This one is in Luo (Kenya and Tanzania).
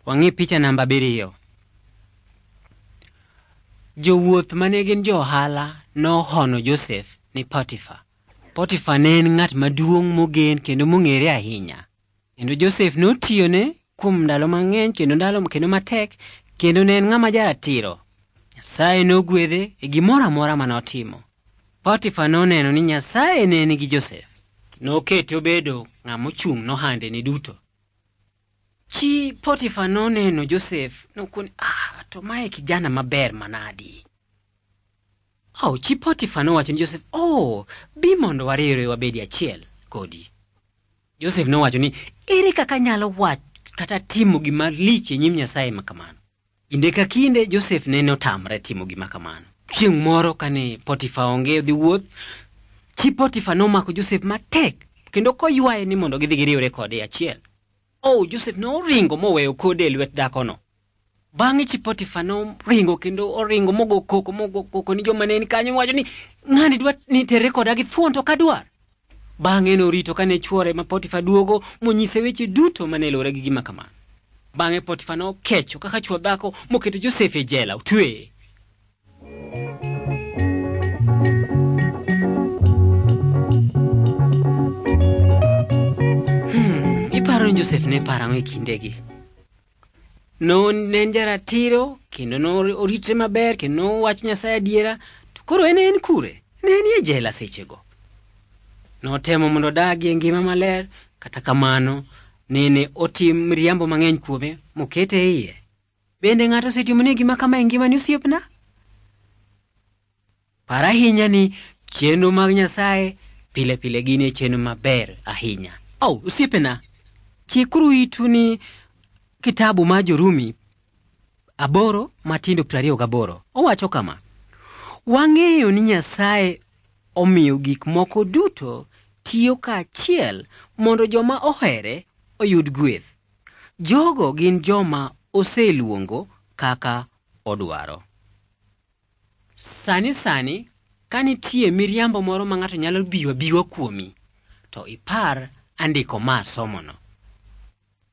Wang'i picha namba 7. Jowuoth mane gin johala nohono Joseph ni Potifa. Potifa ne en ng'at maduong' mogen kendo mong'ere ahinya. Kendo Joseph notiyone kuom ndalo mang'eny kendo matek, kendo ne en ng'ama jaratiro. Nyasaye nogwedhe e gimoro amora manotimo. Potifa noneno ni Nyasaye ne nigi Joseph. Nokete obedo ng'ama ochung' nohande ni duto. Chi Potifa noneno Joseph nokoni, to mae kijana maber manadi. Chi Potifa nowacho ni Joseph, bi mondo wariwre wabedi achiel kodi. Joseph nowacho ni, ere kaka nyalo wach kata timo gima lich e nyim Nyasaye makamano. Kinde ka kinde Joseph ne otamre timo gima kamano. Chieng' moro kane Potifa onge dhi wuoth, chi Potifa nomako Joseph matek kendo koywaye ni mondo gidhi giriwre kode achiel. Joseph noringo moweyo kode e lwet dhakono. Bang'e chi Potifa noringo kendo oringo mogo koko ni joma ne ni kanyo, wacho ni ng'ani dwa ni tere koda gi thuon to kadwar. Bang'e norito kane chwore ma Potifa duogo monyise weche duto mane lore gi gima kamano. Bang'e Potifa nokecho kaka chwo dhako moketo Joseph e jela otweye. Iparo ni Joseph ne parang'o e kindegi. Ne en jaratiro kendo noritre maber kendo nowach Nyasaye adiera, to koro en kure? Ne en e jela sechego. Notemo mondo odagi e ngima maler, kata kamano nene otim miriambo mang'eny kuome mokete e iye. Bende ng'ato osetimone gima kama e ngimani osiepna? Par ahinya ni chenro mag Nyasaye pile pile gin e chenro maber ahinya. Osiepena, chikuru itu ni kitabu ma Jorumi 8:28 owacho kama: wang'eyo ni Nyasaye omiyo gik moko duto tiyo kaachiel mondo joma ohere oyud gweth. Jogo gin joma oseluongo kaka odwaro. Sani ka nitie miriambo moro ma ng'ato nyalo biwa kuomi, to ipar andiko ma somono.